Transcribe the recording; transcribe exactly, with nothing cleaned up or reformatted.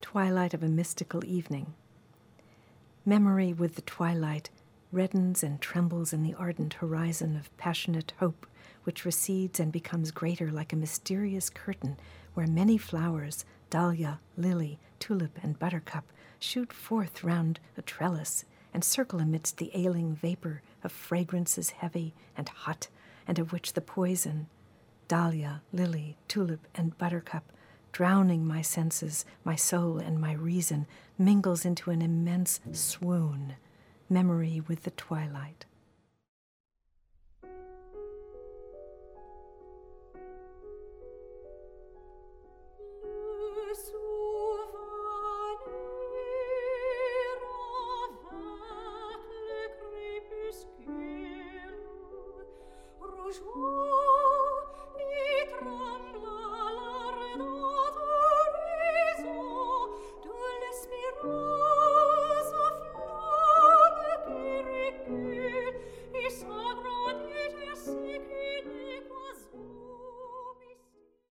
twilight of a mystical evening. Memory with the twilight reddens and trembles in the ardent horizon of passionate hope, which recedes and becomes greater like a mysterious curtain where many flowers, dahlia, lily, tulip, and buttercup, shoot forth round a trellis and circle amidst the ailing vapor of fragrances heavy and hot, and of which the poison, dahlia, lily, tulip, and buttercup, drowning my senses, my soul, and my reason, mingles into an immense swoon, memory with the twilight.